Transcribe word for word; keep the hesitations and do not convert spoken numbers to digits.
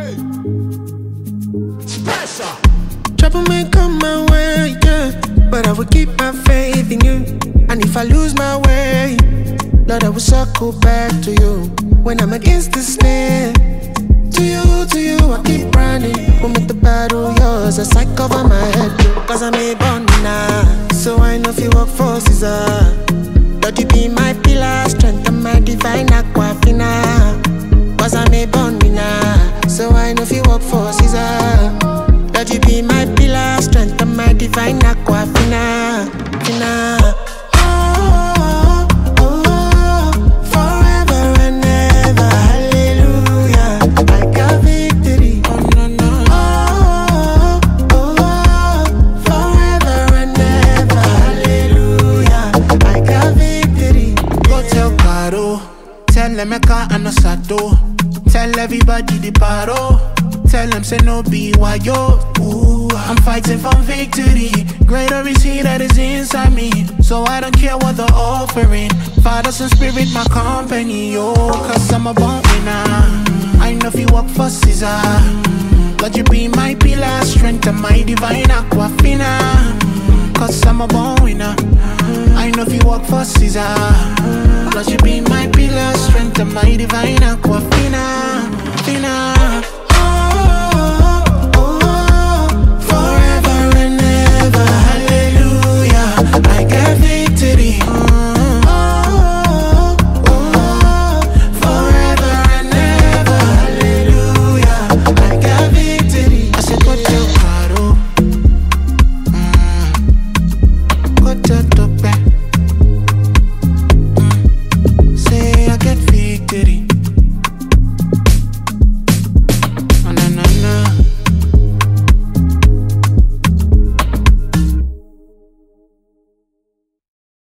Trouble may come my way, yeah, but I will keep my faith in you. And if I lose my way, Lord, I will circle back to you. When I'm against the snare, to you, to you, I keep running. We'll make the battle yours as I cover my head. Cause I'm a born now, so I know if you work for Caesar. Lord, you be my pillar, strength and my divine aquafina. Cause I'm a born now, so I know if you work for Caesar. Lord, you be my pillar, strength and my divine aquafina. Fina. Oh, oh, oh, forever and ever, hallelujah. I got victory. Oh, no, no. Oh, oh, oh, forever and ever, hallelujah. I got victory. Go tell Caro, tell Emeka and Osato, tell everybody the paro. Tell them say no be why yo. Ooh, I'm fighting for victory. Greater is he that is inside me. So I don't care what they're offering. Fathers and spirit my company, yo. Cause I'm a born winner. I know if you work for Caesar. Lord, you be my pillar, strength and my divine aquafina. Cause I'm a born winner. I know if you work for Caesar. Lord, you be my pillar, strength and my divine aquafina. Fina.